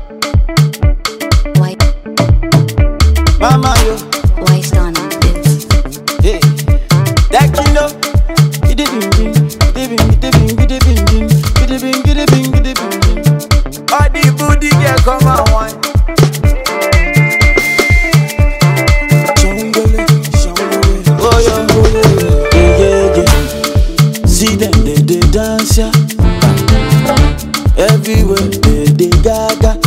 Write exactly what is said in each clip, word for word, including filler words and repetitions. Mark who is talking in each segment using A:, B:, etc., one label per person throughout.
A: White,
B: Mama yo,
A: white on this.
B: hey, that kilo, giddy bing bing, giddy bing, giddy bing, giddy bing bing, giddy bing, giddy bing, giddy bing bing. All the booty girl come and wine. Shambole, shambole, oh shambole, yeah yeah yeah. See them they they dance ya, everywhere they they gaga.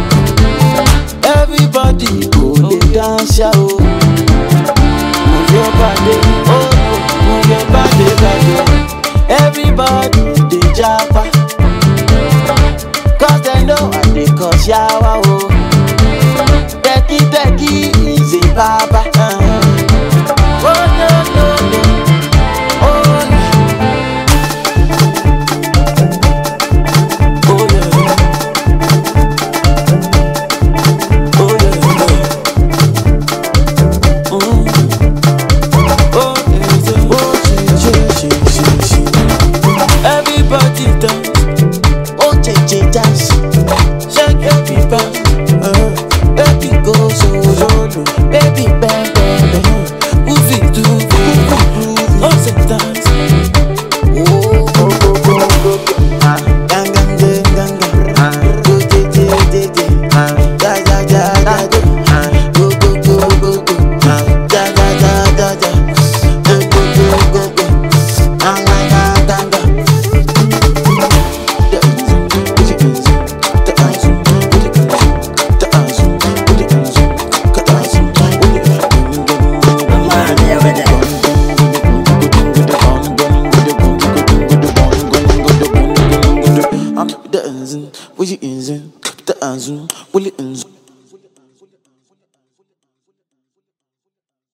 B: Everybody go they dance ya oh. Move your body, oh, move your body, body. Everybody they japa, cause they know I they cause yawa oh. Becky Becky is a baba. Uh-huh. Oh no no no, oh yeah, oh yeah, oh yeah, oh. Oh, yeah, oh, she, she, she, she, she. Everybody dance, oh, J J dance, shake your people, uh, baby go so solo, baby bang bang bang, move it to move, oh, say dance, oh, go go go go go, ah, gang gang gang gang gang, ah, go J J J J, ah, ja ja ja ja ja, ah, go go go go go, ah, ja ja ja ja ja. I'm dancing, will you in? Dancing, will you in?